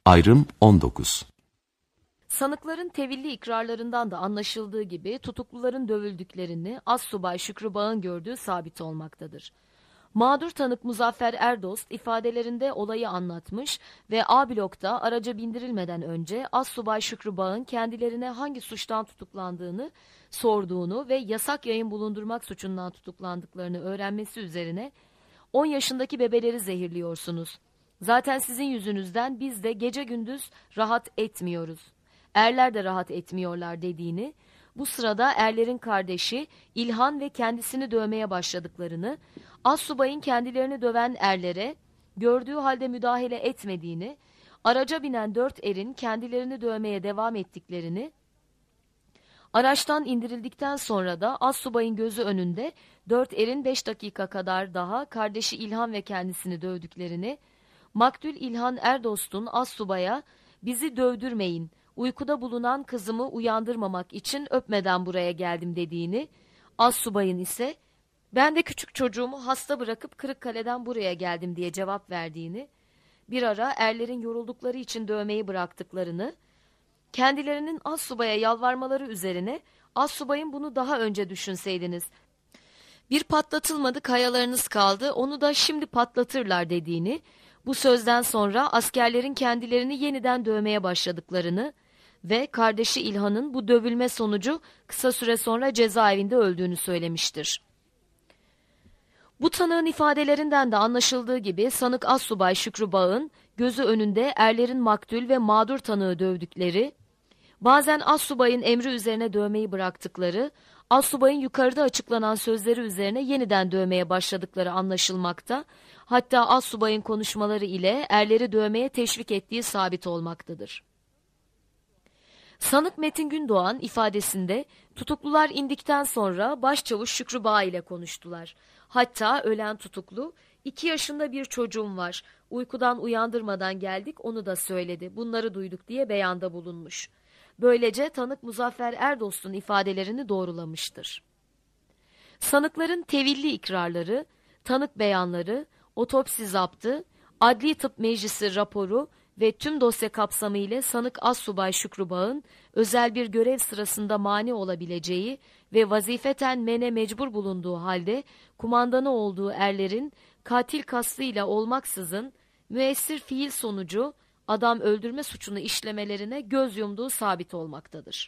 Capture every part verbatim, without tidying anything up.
Ayrım on dokuz. Sanıkların tevilli ikrarlarından da anlaşıldığı gibi tutukluların dövüldüklerini Assubay Şükrü Bağ'ın gördüğü sabit olmaktadır. Mağdur tanık Muzaffer Erdost ifadelerinde olayı anlatmış ve A blokta araca bindirilmeden önce Assubay Şükrü Bağ'ın kendilerine hangi suçtan tutuklandığını sorduğunu ve yasak yayın bulundurmak suçundan tutuklandıklarını öğrenmesi üzerine on yaşındaki bebeleri zehirliyorsunuz. Zaten sizin yüzünüzden biz de gece gündüz rahat etmiyoruz. Erler de rahat etmiyorlar dediğini, bu sırada erlerin kardeşi İlhan ve kendisini dövmeye başladıklarını, Assubay'ın kendilerini döven erlere gördüğü halde müdahale etmediğini, araca binen dört erin kendilerini dövmeye devam ettiklerini, araçtan indirildikten sonra da Assubay'ın gözü önünde dört erin beş dakika kadar daha kardeşi İlhan ve kendisini dövdüklerini, Maktul İlhan Erdost'un Assubay'a bizi dövdürmeyin, uykuda bulunan kızımı uyandırmamak için öpmeden buraya geldim dediğini, Assubay'ın ise ben de küçük çocuğumu hasta bırakıp Kırıkkale'den buraya geldim diye cevap verdiğini, bir ara erlerin yoruldukları için dövmeyi bıraktıklarını, kendilerinin Assubay'a yalvarmaları üzerine Assubay'ın bunu daha önce düşünseydiniz, bir patlatılmadı kayalarınız kaldı onu da şimdi patlatırlar dediğini, bu sözden sonra askerlerin kendilerini yeniden dövmeye başladıklarını ve kardeşi İlhan'ın bu dövülme sonucu kısa süre sonra cezaevinde öldüğünü söylemiştir. Bu tanığın ifadelerinden de anlaşıldığı gibi sanık Assubay Şükrü Bağ'ın gözü önünde erlerin maktul ve mağdur tanığı dövdükleri, bazen Assubay'ın emri üzerine dövmeyi bıraktıkları, Assubay'ın yukarıda açıklanan sözleri üzerine yeniden dövmeye başladıkları anlaşılmakta, hatta Assubay'ın konuşmaları ile erleri dövmeye teşvik ettiği sabit olmaktadır. Sanık Metin Gündoğan ifadesinde tutuklular indikten sonra başçavuş Şükrü Bağ ile konuştular. Hatta ölen tutuklu, iki yaşında bir çocuğum var, uykudan uyandırmadan geldik onu da söyledi, bunları duyduk diye beyanda bulunmuş. Böylece tanık Muzaffer Erdost'un ifadelerini doğrulamıştır. Sanıkların tevilli ikrarları, tanık beyanları, otopsi zaptı, adli tıp meclisi raporu ve tüm dosya kapsamı ile sanık Assubay Şükrü Bağ'ın özel bir görev sırasında mani olabileceği ve vazifeten mene mecbur bulunduğu halde kumandanı olduğu erlerin katil kastıyla olmaksızın müessir fiil sonucu adam öldürme suçunu işlemelerine göz yumduğu sabit olmaktadır.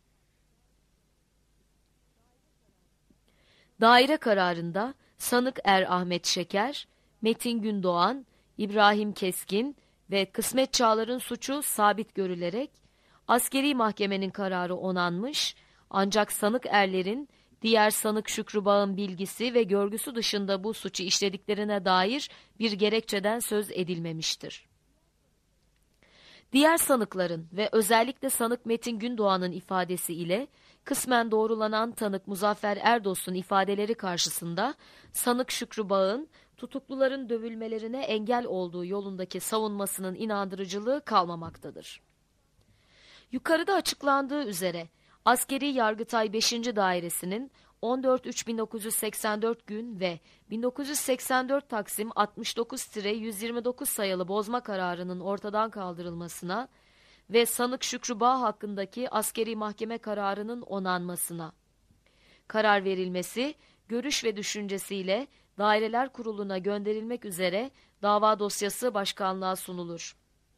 Daire kararında sanık Er Ahmet Şeker, Metin Gündoğan, İbrahim Keskin ve Kısmet Çağlar'ın suçu sabit görülerek askeri mahkemenin kararı onanmış, ancak sanık erlerin diğer sanık Şükrü Bağ'ın bilgisi ve görgüsü dışında bu suçu işlediklerine dair bir gerekçeden söz edilmemiştir. Diğer sanıkların ve özellikle sanık Metin Gündoğan'ın ifadesi ile kısmen doğrulanan tanık Muzaffer Erdost'un ifadeleri karşısında sanık Şükrü Bağ'ın tutukluların dövülmelerine engel olduğu yolundaki savunmasının inandırıcılığı kalmamaktadır. Yukarıda açıklandığı üzere Askeri Yargıtay beşinci Dairesi'nin on dört üç bin dokuz yüz seksen dört gün ve bin dokuz yüz seksen dört Taksim altmış dokuz yüz yirmi dokuz sayılı bozma kararının ortadan kaldırılmasına ve sanık Şükrü Bağ hakkındaki askeri mahkeme kararının onanmasına karar verilmesi, görüş ve düşüncesiyle Daireler Kurulu'na gönderilmek üzere dava dosyası başkanlığa sunulur.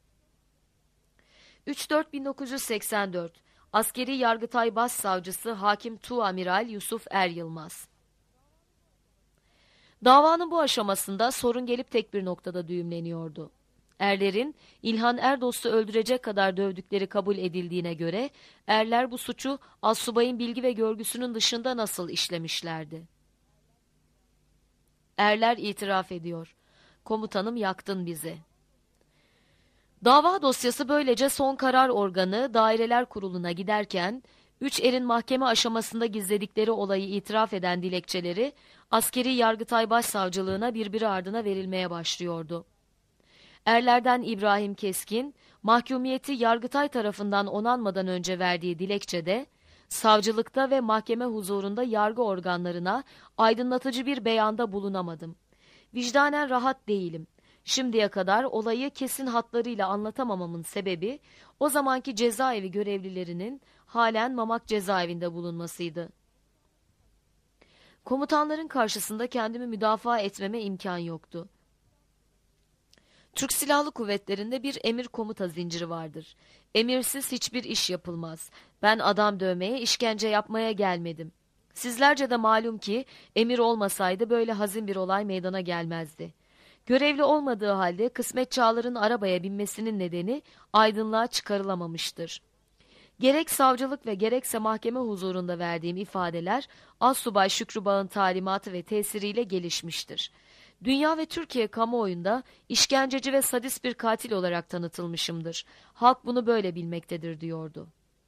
üç dört bin dokuz yüz seksen dört Askeri Yargıtay Başsavcısı Hakim Tuğamiral Yusuf Er Yılmaz. Davanın bu aşamasında sorun gelip tek bir noktada düğümleniyordu. Erlerin İlhan Erdost'u öldürecek kadar dövdükleri kabul edildiğine göre erler bu suçu Assubay'ın bilgi ve görgüsünün dışında nasıl işlemişlerdi? Erler itiraf ediyor. Komutanım yaktın bizi. Dava dosyası böylece son karar organı Daireler Kurulu'na giderken, üç erin mahkeme aşamasında gizledikleri olayı itiraf eden dilekçeleri Askeri Yargıtay Başsavcılığına birbiri ardına verilmeye başlıyordu. Erlerden İbrahim Keskin, mahkumiyeti Yargıtay tarafından onanmadan önce verdiği dilekçede, savcılıkta ve mahkeme huzurunda yargı organlarına aydınlatıcı bir beyanda bulunamadım. Vicdanen rahat değilim. Şimdiye kadar olayı kesin hatlarıyla anlatamamamın sebebi o zamanki cezaevi görevlilerinin halen Mamak cezaevinde bulunmasıydı. Komutanların karşısında kendimi müdafaa etmeme imkan yoktu. Türk Silahlı Kuvvetleri'nde bir emir komuta zinciri vardır. Emirsiz hiçbir iş yapılmaz. Ben adam dövmeye, işkence yapmaya gelmedim. Sizlerce de malum ki emir olmasaydı böyle hazin bir olay meydana gelmezdi. Görevli olmadığı halde Kısmet Çağlar'ın arabaya binmesinin nedeni aydınlığa çıkarılamamıştır. Gerek savcılık ve gerekse mahkeme huzurunda verdiğim ifadeler Astsubay Şükrü Bağ'ın talimatı ve tesiriyle gelişmiştir. Dünya ve Türkiye kamuoyunda işkenceci ve sadist bir katil olarak tanıtılmışımdır. Halk bunu böyle bilmektedir diyordu.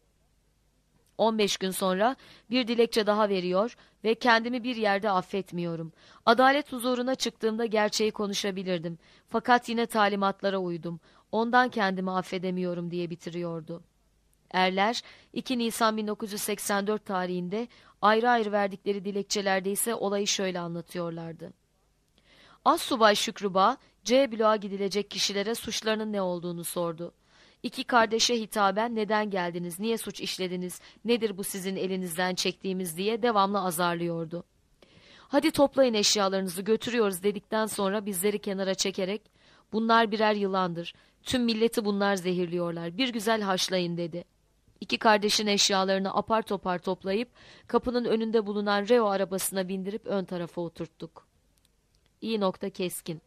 on beş gün sonra bir dilekçe daha veriyor ve kendimi bir yerde affetmiyorum. Adalet huzuruna çıktığımda gerçeği konuşabilirdim. Fakat yine talimatlara uydum. Ondan kendimi affedemiyorum diye bitiriyordu. Erler iki Nisan bin dokuz yüz seksen dört tarihinde ayrı ayrı verdikleri dilekçelerde ise olayı şöyle anlatıyorlardı. Astsubay Şükrü Bağ, C bloğa gidilecek kişilere suçlarının ne olduğunu sordu. İki kardeşe hitaben neden geldiniz, niye suç işlediniz, nedir bu sizin elinizden çektiğimiz diye devamlı azarlıyordu. Hadi toplayın eşyalarınızı götürüyoruz dedikten sonra bizleri kenara çekerek bunlar birer yılandır, tüm milleti bunlar zehirliyorlar, bir güzel haşlayın dedi. İki kardeşin eşyalarını apar topar toplayıp kapının önünde bulunan Reo arabasına bindirip ön tarafa oturttuk. İ nokta keskin.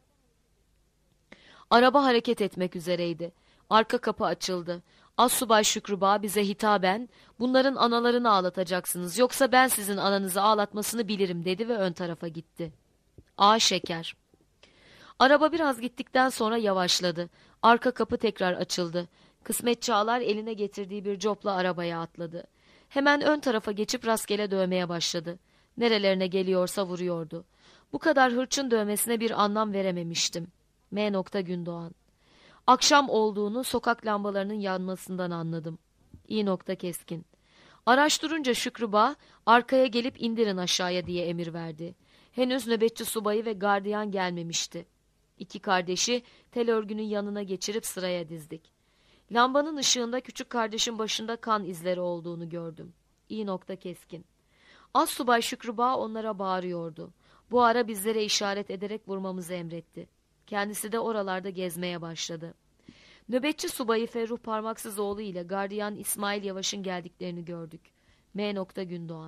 Araba hareket etmek üzereydi. Arka kapı açıldı. Astsubay Şükrü Bağ bize hitaben bunların analarını ağlatacaksınız yoksa ben sizin ananızı ağlatmasını bilirim dedi ve ön tarafa gitti. A şeker. Araba biraz gittikten sonra yavaşladı. Arka kapı tekrar açıldı. Kısmet Çağlar eline getirdiği bir copla arabaya atladı. Hemen ön tarafa geçip rastgele dövmeye başladı. Nerelerine geliyorsa vuruyordu. Bu kadar hırçın dövmesine bir anlam verememiştim. M. Gündoğan. Akşam olduğunu sokak lambalarının yanmasından anladım. İ. Keskin. Araç durunca Şükrü Bağ arkaya gelip indirin aşağıya diye emir verdi. Henüz nöbetçi subayı ve gardiyan gelmemişti. İki kardeşi tel örgünün yanına geçirip sıraya dizdik. Lambanın ışığında küçük kardeşin başında kan izleri olduğunu gördüm. İ. Keskin. Astsubay Şükrü Bağ onlara bağırıyordu. Bu ara bizlere işaret ederek vurmamızı emretti. Kendisi de oralarda gezmeye başladı. Nöbetçi subayı Ferruh Parmaksızoğlu ile gardiyan İsmail Yavaş'ın geldiklerini gördük. M. Gündoğan.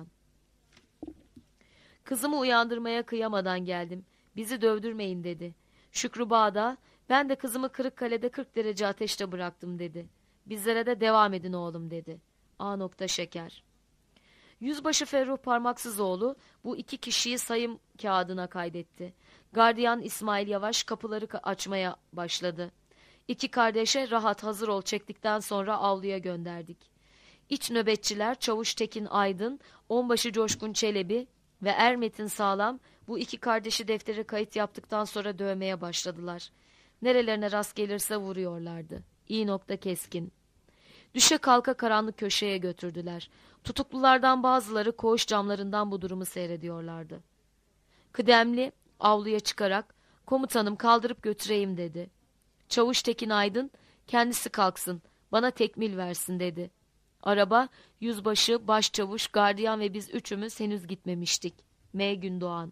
Kızımı uyandırmaya kıyamadan geldim. Bizi dövdürmeyin dedi. Şükrü Bağ da ben de kızımı Kırıkkale'de kırk derece ateşte bıraktım dedi. Bizlere de devam edin oğlum dedi. A. Şeker. Yüzbaşı Ferruh Parmaksızoğlu bu iki kişiyi sayım kağıdına kaydetti. Gardiyan İsmail Yavaş kapıları açmaya başladı. İki kardeşe rahat hazır ol çektikten sonra avluya gönderdik. İç nöbetçiler Çavuş Tekin Aydın, Onbaşı Coşkun Çelebi ve Ermetin Sağlam bu iki kardeşi deftere kayıt yaptıktan sonra dövmeye başladılar. Nerelerine rast gelirse vuruyorlardı. İ. Keskin. Düşe kalka karanlık köşeye götürdüler. Tutuklulardan bazıları koğuş camlarından bu durumu seyrediyorlardı. Kıdemli avluya çıkarak komutanım kaldırıp götüreyim dedi. Çavuş Tekin Aydın kendisi kalksın bana tekmil versin dedi. Araba yüzbaşı, başçavuş, gardiyan ve biz üçümüz henüz gitmemiştik. M. Gündoğan.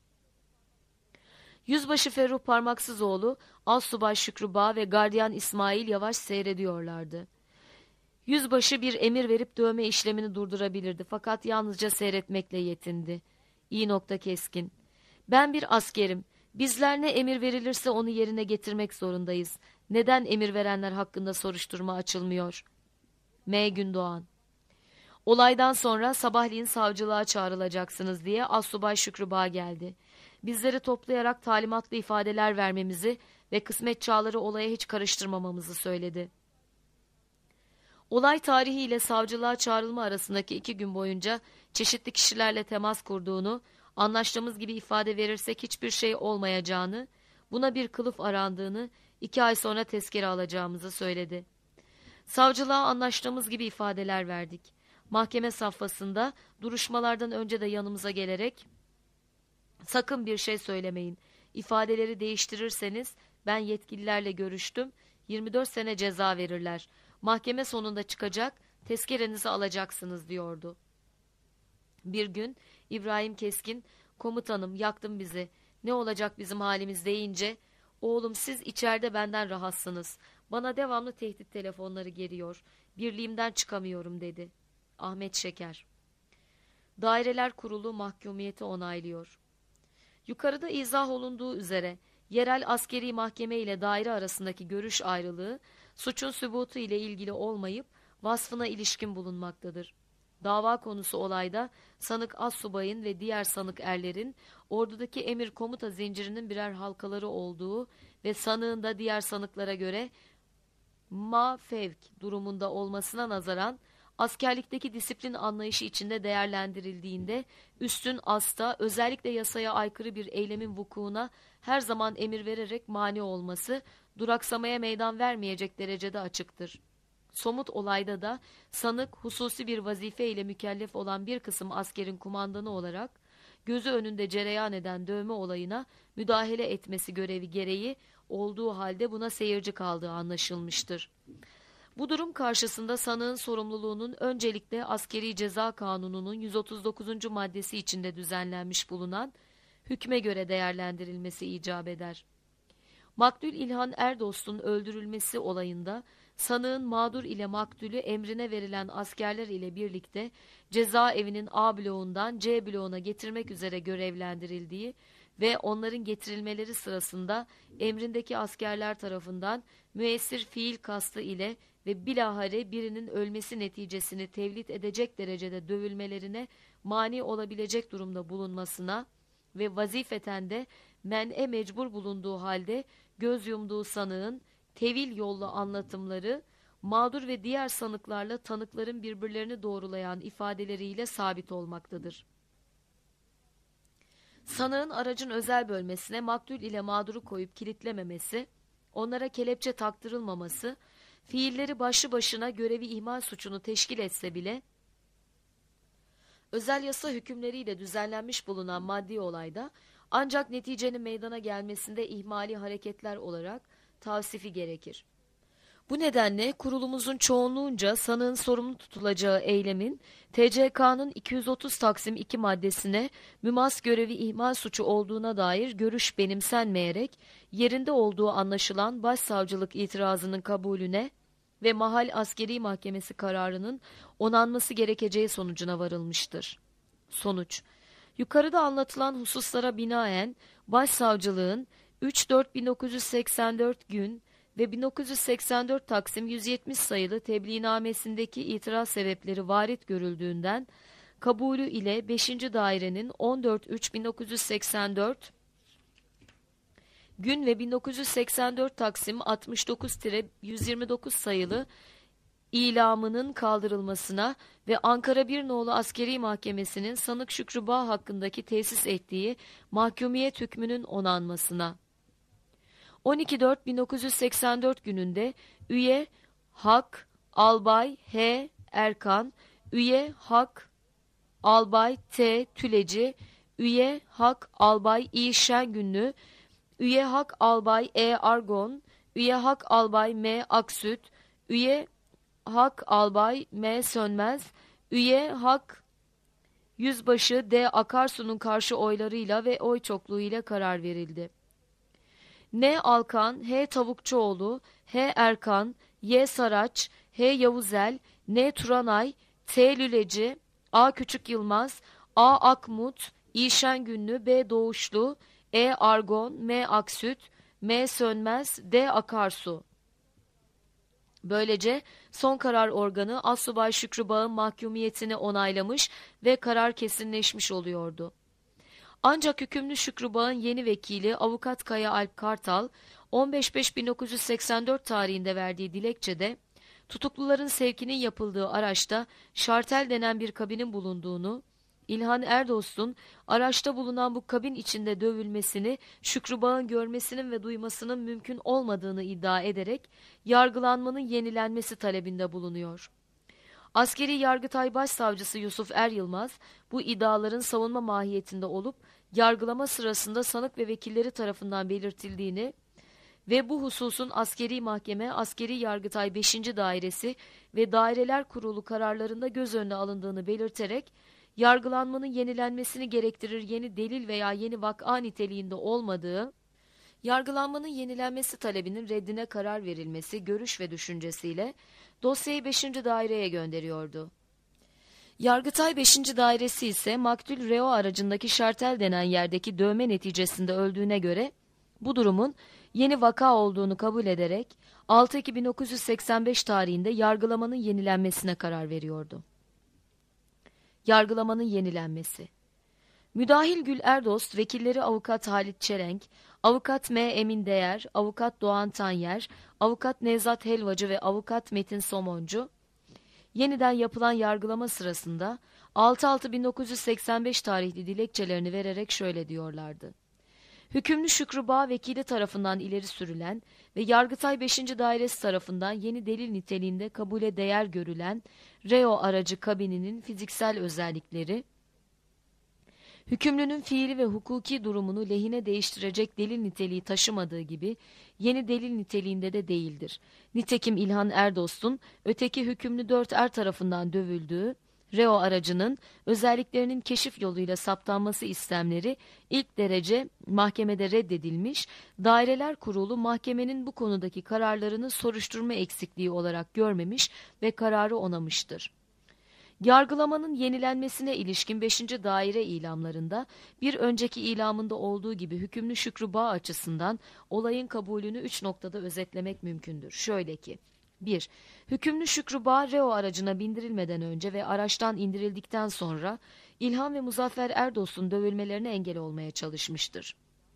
Yüzbaşı Ferruh Parmaksızoğlu, Astsubay Şükrü Bağ ve gardiyan İsmail Yavaş seyrediyorlardı. Yüzbaşı bir emir verip dövme işlemini durdurabilirdi fakat yalnızca seyretmekle yetindi. İ. Keskin. Ben bir askerim. Bizler ne emir verilirse onu yerine getirmek zorundayız. Neden emir verenler hakkında soruşturma açılmıyor? M. Gündoğan. Olaydan sonra sabahleyin savcılığa çağrılacaksınız diye Astsubay Şükrü Bağ geldi. Bizleri toplayarak talimatlı ifadeler vermemizi ve Kısmet Çağlar'ı olaya hiç karıştırmamamızı söyledi. Olay tarihi ile savcılığa çağrılma arasındaki iki gün boyunca çeşitli kişilerle temas kurduğunu, anlaştığımız gibi ifade verirsek hiçbir şey olmayacağını, buna bir kılıf arandığını, iki ay sonra tezkere alacağımızı söyledi. Savcılığa anlaştığımız gibi ifadeler verdik. Mahkeme safhasında duruşmalardan önce de yanımıza gelerek, sakın bir şey söylemeyin, ifadeleri değiştirirseniz Ben yetkililerle görüştüm. yirmi dört sene ceza verirler. Mahkeme sonunda çıkacak, tezkerenizi alacaksınız diyordu. Bir gün İbrahim Keskin, komutanım yaktın bizi, ne olacak bizim halimiz deyince, oğlum siz içeride benden rahatsınız. Bana devamlı tehdit telefonları geliyor. Birliğimden çıkamıyorum dedi. Ahmet Şeker. Daireler Kurulu mahkumiyeti onaylıyor. Yukarıda izah olunduğu üzere yerel askeri mahkeme ile daire arasındaki görüş ayrılığı suçun sübutu ile ilgili olmayıp vasfına ilişkin bulunmaktadır. Dava konusu olayda sanık astsubayın ve diğer sanık erlerin ordudaki emir komuta zincirinin birer halkaları olduğu ve sanığın da diğer sanıklara göre ma fevk durumunda olmasına nazaran askerlikteki disiplin anlayışı içinde değerlendirildiğinde üstün asta özellikle yasaya aykırı bir eylemin vukuuna her zaman emir vererek mani olması duraksamaya meydan vermeyecek derecede açıktır. Somut olayda da sanık hususi bir vazife ile mükellef olan bir kısım askerin kumandanı olarak gözü önünde cereyan eden dövme olayına müdahale etmesi görevi gereği olduğu halde buna seyirci kaldığı anlaşılmıştır. Bu durum karşısında sanığın sorumluluğunun öncelikle Askeri Ceza Kanunu'nun yüz otuz dokuzuncu maddesi içinde düzenlenmiş bulunan hükme göre değerlendirilmesi icap eder. Maktul İlhan Erdost'un öldürülmesi olayında sanığın mağdur ile maktulü emrine verilen askerler ile birlikte cezaevinin A bloğundan C bloğuna getirmek üzere görevlendirildiği ve onların getirilmeleri sırasında emrindeki askerler tarafından müessir fiil kastı ile ve bilahare birinin ölmesi neticesini tevlit edecek derecede dövülmelerine mani olabilecek durumda bulunmasına ve vazifeten de men'e mecbur bulunduğu halde göz yumduğu sanığın tevil yollu anlatımları mağdur ve diğer sanıklarla tanıkların birbirlerini doğrulayan ifadeleriyle sabit olmaktadır. Sanığın aracın özel bölmesine maktul ile mağduru koyup kilitlememesi, onlara kelepçe taktırılmaması, fiilleri başlı başına görevi ihmal suçunu teşkil etse bile, özel yasa hükümleriyle düzenlenmiş bulunan maddi olayda ancak neticenin meydana gelmesinde ihmali hareketler olarak tavsifi gerekir. Bu nedenle kurulumuzun çoğunluğunca sanığın sorumlu tutulacağı eylemin T C K'nın iki yüz otuz Taksim iki maddesine mümas görevi ihmal suçu olduğuna dair görüş benimsenmeyerek yerinde olduğu anlaşılan başsavcılık itirazının kabulüne ve Mahal Askeri Mahkemesi kararının onanması gerekeceği sonucuna varılmıştır. Sonuç: yukarıda anlatılan hususlara binaen Başsavcılığın üç dört bin dokuz yüz seksen dört gün ve bin dokuz yüz seksen dört Taksim yüz yetmiş sayılı tebliğnamesindeki itiraz sebepleri varit görüldüğünden kabulü ile beşinci dairenin on dört üç bin dokuz yüz seksen dört gün ve bin dokuz yüz seksen dört Taksim altmış dokuz yüz yirmi dokuz sayılı ilamının kaldırılmasına ve Ankara bir nolu Askeri Mahkemesi'nin sanık Şükrü Bağ hakkındaki tesis ettiği mahkumiyet hükmünün onanmasına. on iki dört bin dokuz yüz seksen dört gününde üye Hak Albay H. Erkan, üye Hak Albay T. Tüleci, üye Hak Albay İ. Şengünlü, üye Hak Albay E. Argon, üye Hak Albay M. Aksüt, üye Hak Albay M. Sönmez, üye Hak Yüzbaşı D. Akarsu'nun karşı oylarıyla ve oy çokluğuyla karar verildi. N. Alkan, H. Tavukçuoğlu, H. Erkan, Y. Saraç, H. Yavuzel, N. Turanay, T. Lüleci, A. Küçük Yılmaz, A. Akmut, İ. Şengünlü, B. Doğuşlu, E. Argon, M. Aksüt, M. Sönmez, D. Akarsu. Böylece son karar organı Astsubay Şükrü Bağ'ın mahkumiyetini onaylamış ve karar kesinleşmiş oluyordu. Ancak hükümlü Şükrü Bağ'ın yeni vekili Avukat Kaya Alp Kartal on beş Eylül bin dokuz yüz seksen dört tarihinde verdiği dilekçede tutukluların sevkinin yapıldığı araçta şartel denen bir kabinin bulunduğunu, İlhan Erdost'un araçta bulunan bu kabin içinde dövülmesini Şükrü Bağ'ın görmesinin ve duymasının mümkün olmadığını iddia ederek yargılanmanın yenilenmesi talebinde bulunuyor. Askeri Yargıtay Başsavcısı Yusuf Er Yılmaz bu iddiaların savunma mahiyetinde olup yargılama sırasında sanık ve vekilleri tarafından belirtildiğini ve bu hususun askeri mahkeme, askeri yargıtay beşinci dairesi ve daireler kurulu kararlarında göz önüne alındığını belirterek, yargılanmanın yenilenmesini gerektirir yeni delil veya yeni vak'a niteliğinde olmadığı, yargılanmanın yenilenmesi talebinin reddine karar verilmesi görüş ve düşüncesiyle dosyayı beşinci daireye gönderiyordu. Yargıtay beşinci dairesi ise maktul reo aracındaki şartel denen yerdeki dövme neticesinde öldüğüne göre bu durumun yeni vaka olduğunu kabul ederek altı Ekim bin dokuz yüz seksen beş tarihinde yargılamanın yenilenmesine karar veriyordu. Yargılamanın yenilenmesi. Müdahil Gül Erdost, vekilleri avukat Halit Çelenk, avukat M. Emin Değer, avukat Doğan Tanyer, avukat Nevzat Helvacı ve avukat Metin Somoncu, yeniden yapılan yargılama sırasında altı altı bin dokuz yüz seksen beş tarihli dilekçelerini vererek şöyle diyorlardı. Hükümlü Şükrü Bağ vekili tarafından ileri sürülen ve Yargıtay beşinci dairesi tarafından yeni delil niteliğinde kabule değer görülen reo aracı kabininin fiziksel özellikleri, hükümlünün fiili ve hukuki durumunu lehine değiştirecek delil niteliği taşımadığı gibi yeni delil niteliğinde de değildir. Nitekim İlhan Erdost'un öteki hükümlü dört er tarafından dövüldüğü reo aracının özelliklerinin keşif yoluyla saptanması istemleri ilk derece mahkemede reddedilmiş, daireler kurulu mahkemenin bu konudaki kararlarını soruşturma eksikliği olarak görmemiş ve kararı onamıştır. Yargılamanın yenilenmesine ilişkin beşinci daire ilamlarında bir önceki ilamında olduğu gibi hükümlü Şükrü Bağ açısından olayın kabulünü üç noktada özetlemek mümkündür. Şöyle ki: bir Hükümlü Şükrü Bağ reo aracına bindirilmeden önce ve araçtan indirildikten sonra İlhan ve Muzaffer Erdost'un dövülmelerine engel olmaya çalışmıştır.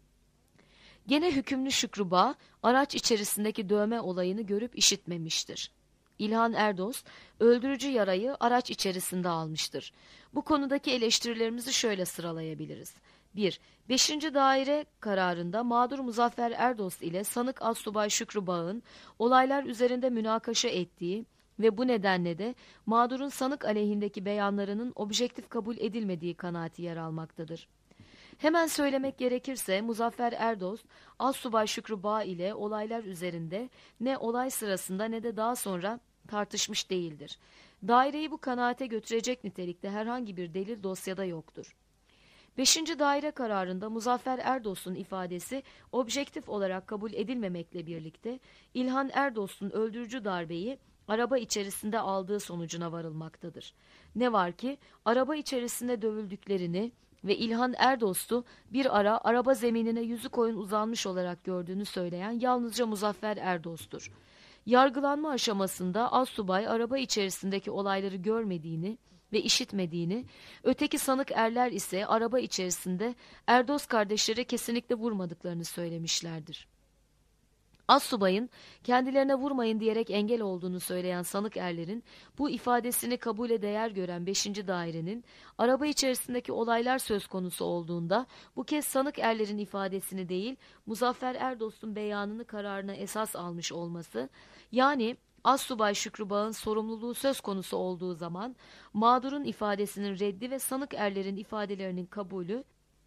Gene hükümlü Şükrü Bağ araç içerisindeki dövme olayını görüp işitmemiştir. İlhan Erdost öldürücü yarayı araç içerisinde almıştır. Bu konudaki eleştirilerimizi şöyle sıralayabiliriz. bir beşinci daire kararında mağdur Muzaffer Erdost ile sanık Astsubay Şükrü Bağ'ın olaylar üzerinde münakaşa ettiği ve bu nedenle de mağdurun sanık aleyhindeki beyanlarının objektif kabul edilmediği kanaati yer almaktadır. Hemen söylemek gerekirse Muzaffer Erdost, Astsubay Şükrü Bağ ile olaylar üzerinde ne olay sırasında ne de daha sonra tartışmış değildir. Daireyi bu kanaate götürecek nitelikte herhangi bir delil dosyada yoktur. Beşinci daire kararında Muzaffer Erdost'un ifadesi objektif olarak kabul edilmemekle birlikte İlhan Erdost'un öldürücü darbeyi araba içerisinde aldığı sonucuna varılmaktadır. Ne var ki araba içerisinde dövüldüklerini ve İlhan Erdost'u bir ara araba zeminine yüzü koyun uzanmış olarak gördüğünü söyleyen yalnızca Muzaffer Erdost'tur. Yargılanma aşamasında Astsubay araba içerisindeki olayları görmediğini ve işitmediğini, öteki sanık erler ise araba içerisinde Erdost kardeşleri kesinlikle vurmadıklarını söylemişlerdir. Astsubay'ın kendilerine vurmayın diyerek engel olduğunu söyleyen sanık erlerin bu ifadesini kabule değer gören beşinci dairenin araba içerisindeki olaylar söz konusu olduğunda bu kez sanık erlerin ifadesini değil Muzaffer Erdost'un beyanını kararına esas almış olması, yani Astsubay Şükrü Bağ'ın sorumluluğu söz konusu olduğu zaman mağdurun ifadesinin reddi ve sanık erlerin ifadelerinin kabulü,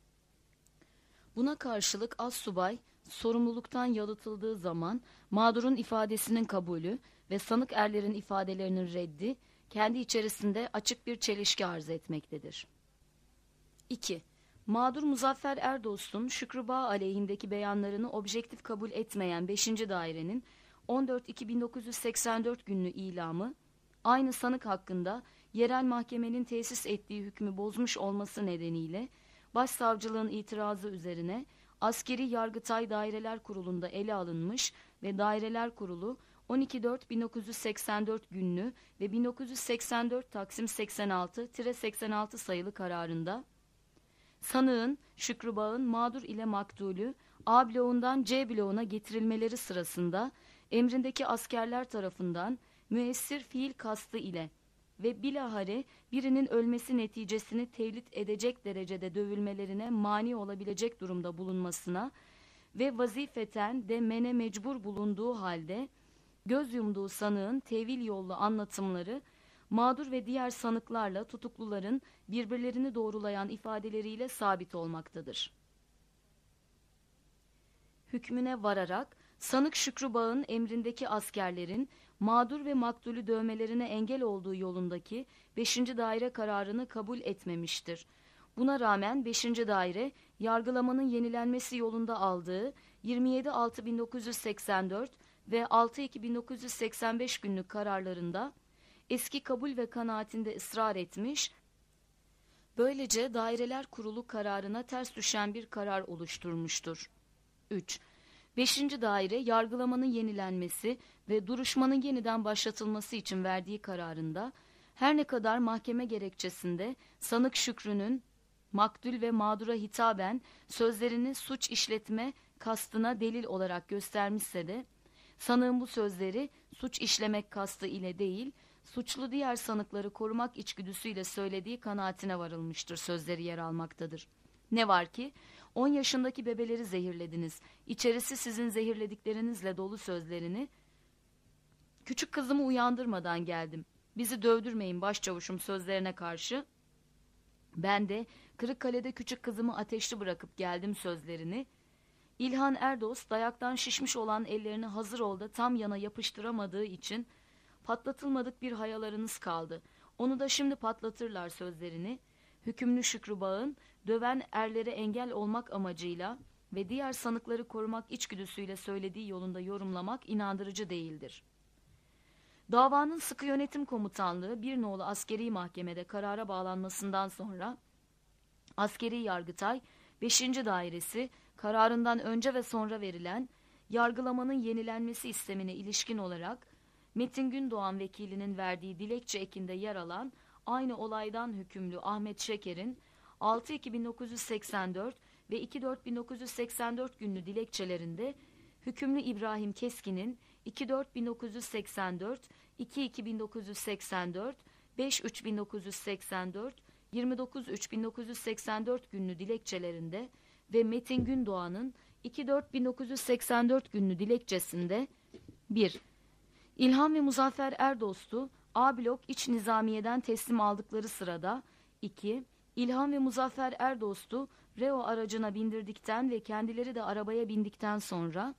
buna karşılık Astsubay sorumluluktan yalıtıldığı zaman mağdurun ifadesinin kabulü ve sanık erlerin ifadelerinin reddi kendi içerisinde açık bir çelişki arz etmektedir. iki Mağdur Muzaffer Erdost'un Şükrü Bağ aleyhindeki beyanlarını objektif kabul etmeyen beşinci dairenin on dört Ekim bin dokuz yüz seksen dört günlü ilamı, aynı sanık hakkında yerel mahkemenin tesis ettiği hükmü bozmuş olması nedeniyle Başsavcılığın itirazı üzerine Askeri Yargıtay Daireler Kurulu'nda ele alınmış ve Daireler Kurulu on iki Mart bin dokuz yüz seksen dört günlü ve bin dokuz yüz seksen dört Taksim seksen altı seksen altı sayılı kararında sanığın Şükrü Bağ'ın mağdur ile maktulü A bloğundan C bloğuna getirilmeleri sırasında emrindeki askerler tarafından müessir fiil kastı ile ve bilahare birinin ölmesi neticesini tevlit edecek derecede dövülmelerine mani olabilecek durumda bulunmasına ve vazifeten de mene mecbur bulunduğu halde göz yumduğu sanığın tevil yollu anlatımları mağdur ve diğer sanıklarla tutukluların birbirlerini doğrulayan ifadeleriyle sabit olmaktadır. Hükmüne vararak Sanık Şükrü Bağ'ın emrindeki askerlerin mağdur ve maktulü dövmelerine engel olduğu yolundaki beşinci daire kararını kabul etmemiştir. Buna rağmen beşinci daire yargılamanın yenilenmesi yolunda aldığı yirmi yedi altı bin dokuz yüz seksen dört ve altı iki bin dokuz yüz seksen beş günlük kararlarında eski kabul ve kanaatinde ısrar etmiş, böylece Daireler Kurulu kararına ters düşen bir karar oluşturmuştur. üç. beşinci daire yargılamanın yenilenmesi ve duruşmanın yeniden başlatılması için verdiği kararında her ne kadar mahkeme gerekçesinde sanık Şükrü'nün maktul ve mağdura hitaben sözlerini suç işletme kastına delil olarak göstermişse de sanığın bu sözleri suç işlemek kastı ile değil, suçlu diğer sanıkları korumak içgüdüsüyle söylediği kanaatine varılmıştır sözleri yer almaktadır. Ne var ki on yaşındaki bebeleri zehirlediniz, içerisi sizin zehirlediklerinizle dolu sözlerini, küçük kızımı uyandırmadan geldim, bizi dövdürmeyin başçavuşum sözlerine karşı, ben de Kırıkkale'de küçük kızımı ateşli bırakıp geldim sözlerini, İlhan Erdoğan dayaktan şişmiş olan ellerini hazır olda tam yana yapıştıramadığı için patlatılmadık bir hayalarınız kaldı. Onu da şimdi patlatırlar sözlerini, hükümlü Şükrü Bağ'ın döven erlere engel olmak amacıyla ve diğer sanıkları korumak içgüdüsüyle söylediği yolunda yorumlamak inandırıcı değildir. Davanın sıkı yönetim komutanlığı bir nolu askeri mahkemede karara bağlanmasından sonra askeri yargıtay beşinci dairesi kararından önce ve sonra verilen yargılamanın yenilenmesi istemine ilişkin olarak Metin Gündoğan vekilinin verdiği dilekçe ekinde yer alan aynı olaydan hükümlü Ahmet Şeker'in altı iki bin dokuz yüz seksen dört ve iki dört bin dokuz yüz seksen dört günlü dilekçelerinde hükümlü İbrahim Keskin'in iki dört bin dokuz yüz seksen dört, iki iki bin dokuz yüz seksen dört, beş üç bin dokuz yüz seksen dört, yirmi dokuz üç bin dokuz yüz seksen dört günlü dilekçelerinde ve Metin Gündoğan'ın iki dört bin dokuz yüz seksen dört günlü dilekçesinde bir. İlhan ve Muzaffer Erdost'u A blok İç Nizamiye'den teslim aldıkları sırada iki. İlhan ve Muzaffer Erdost'u Reo aracına bindirdikten ve kendileri de arabaya bindikten sonra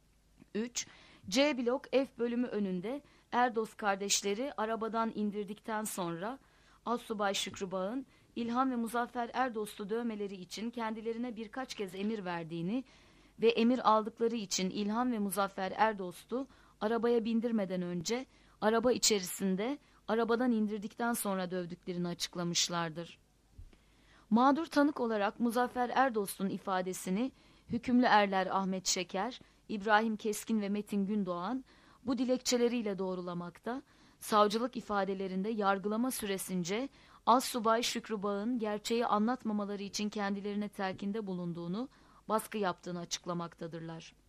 üç. C blok F bölümü önünde Erdost kardeşleri arabadan indirdikten sonra Astsubay Şükrü Bağ'ın İlhan ve Muzaffer Erdost'u dövmeleri için kendilerine birkaç kez emir verdiğini ve emir aldıkları için İlhan ve Muzaffer Erdost'u arabaya bindirmeden önce araba içerisinde arabadan indirdikten sonra dövdüklerini açıklamışlardır. Mağdur tanık olarak Muzaffer Erdost'un ifadesini hükümlü erler Ahmet Şeker, İbrahim Keskin ve Metin Gündoğan bu dilekçeleriyle doğrulamakta, savcılık ifadelerinde yargılama süresince Astsubay Şükrü Bağ'ın gerçeği anlatmamaları için kendilerine telkinde bulunduğunu, baskı yaptığını açıklamaktadırlar.